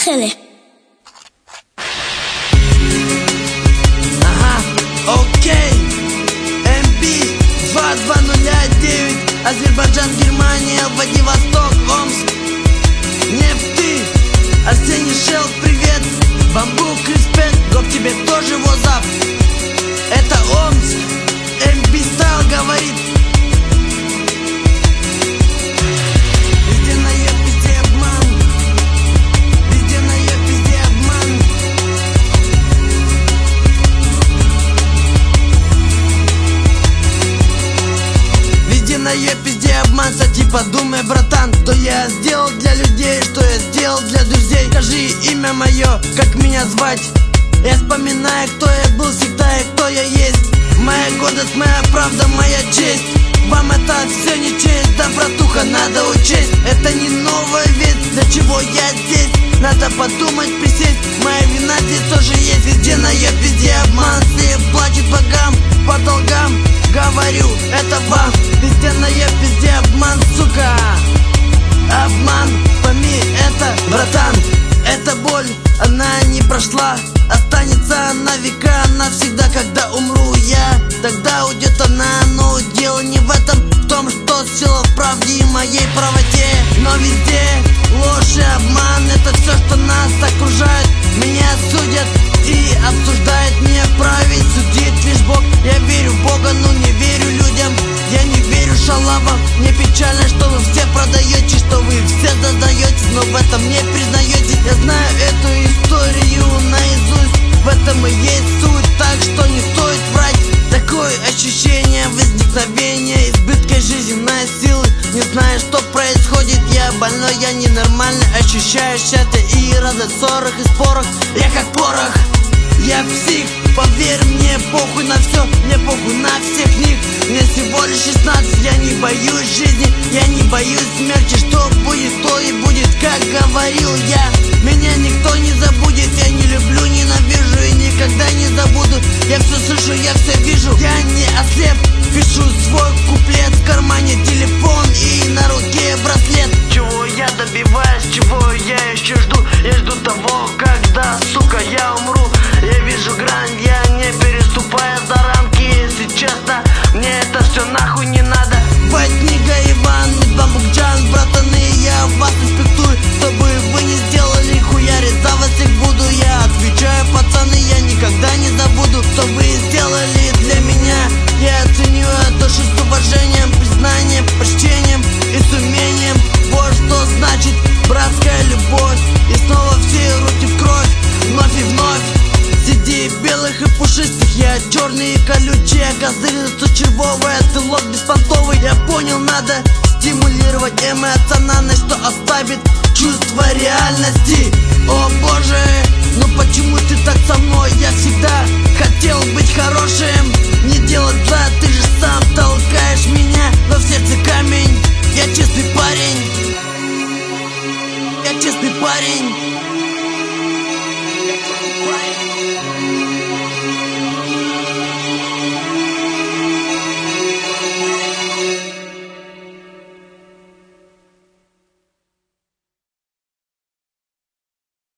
Поехали! Ага, окей. MB2209, Азербайджан, Германия, Владивосток, Омск. Нефты, Арсений Шел, привет. Бамбук, респект, гоп тебе тоже возап. Это Омск, MB Style говорит. Везде наеб, везде обман. Везде наеб, везде обман. Везде наеб, везде обман. Кстати, подумай, братан, что я сделал для людей, что я сделал для друзей. Скажи имя мое, как меня звать. Я вспоминаю, кто я был всегда и кто я есть. Моя гордость, моя правда, моя честь. Вам это все не честь, да, братуха, надо учесть. Это не новая весть, для чего я здесь. Надо подумать, присесть, моя вина здесь тоже есть. Везде наеб, везде обман, все плачет богам по долгам. Говорю, это вам. Везде наеб, везде обман, сука. Обман, пойми это, братан. Эта боль, она не прошла. Останется на века, навсегда. Когда умру я, тогда уйдет она. Но дело не в этом, в том, что сила в правде и моей правоте. Но везде ложь и обман, это все, что нас окружает. Меня судят и обсуждают, не править, судить лишь Бог. Я верю в Бога, но не верю людям. Я не верю шалавам. Мне печально, что вы все продаете, что вы все задаетесь, но в этом не признаетесь. Я знаю эту историю наизусть, в этом и есть суть, так что не стоит врать. Такое ощущение возникновения избытка жизненной силы. Не знаю, что происходит, я больной, я ненормальный. Ощущаю счастье и радость в ссорах и спорах. Я как порох, я псих, поверь мне, похуй на все, мне похуй на всех них. Мне всего лишь 16, я не боюсь жизни, я не боюсь смерти. Что будет, то и будет, как говорил я. Меня никто не забудет, я не люблю, ненавижу и никогда не забуду. Я все слышу, я все вижу, я не ослеп. Пишу свой куплет, в кармане телефон и на руке браслет. Чего я добиваюсь, чего я еще жду? Я жду того, когда, сука, я умру. Я вижу грань, я не переступая за рамки. Если честно, мне это все нахуй не надо. Ватнига Иван, Бамбукджан, братаны, я вас инспектую, чтобы вы не сделали хуяри, за вас их буду. Я отвечаю, пацаны, я никогда не забуду, что вы сделали для меня. Я ценю эту жизнь с уважением, признанием, почтением и с умением. Вот что значит братская любовь. И снова все руки в кровь, вновь и вновь. Среди белых и пушистых я черный и колючий, а козырь червовая, ты лоб беспонтовый. Я понял, надо стимулировать эмоциональность, что ослабит чувство реальности. О боже, ну почему ты так со мной? Я всегда хотел быть хорошим, не делать